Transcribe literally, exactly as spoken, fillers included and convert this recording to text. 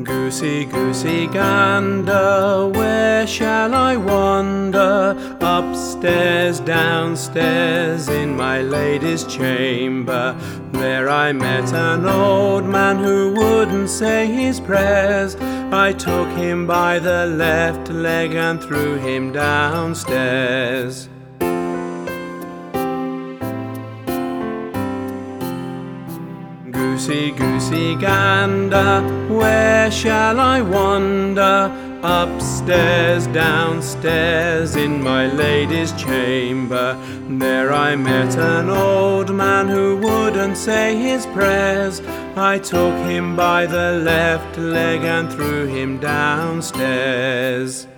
Goosey, goosey, gander, where shall I wander? Upstairs, downstairs, in my lady's chamber. There I met an old man who wouldn't say his prayers. I took him by the left leg and threw him downstairs. Goosey, goosey, gander, where shall I wander? Upstairs, downstairs, in my lady's chamber. There I met an old man who wouldn't say his prayers. I took him by the left leg and threw him downstairs.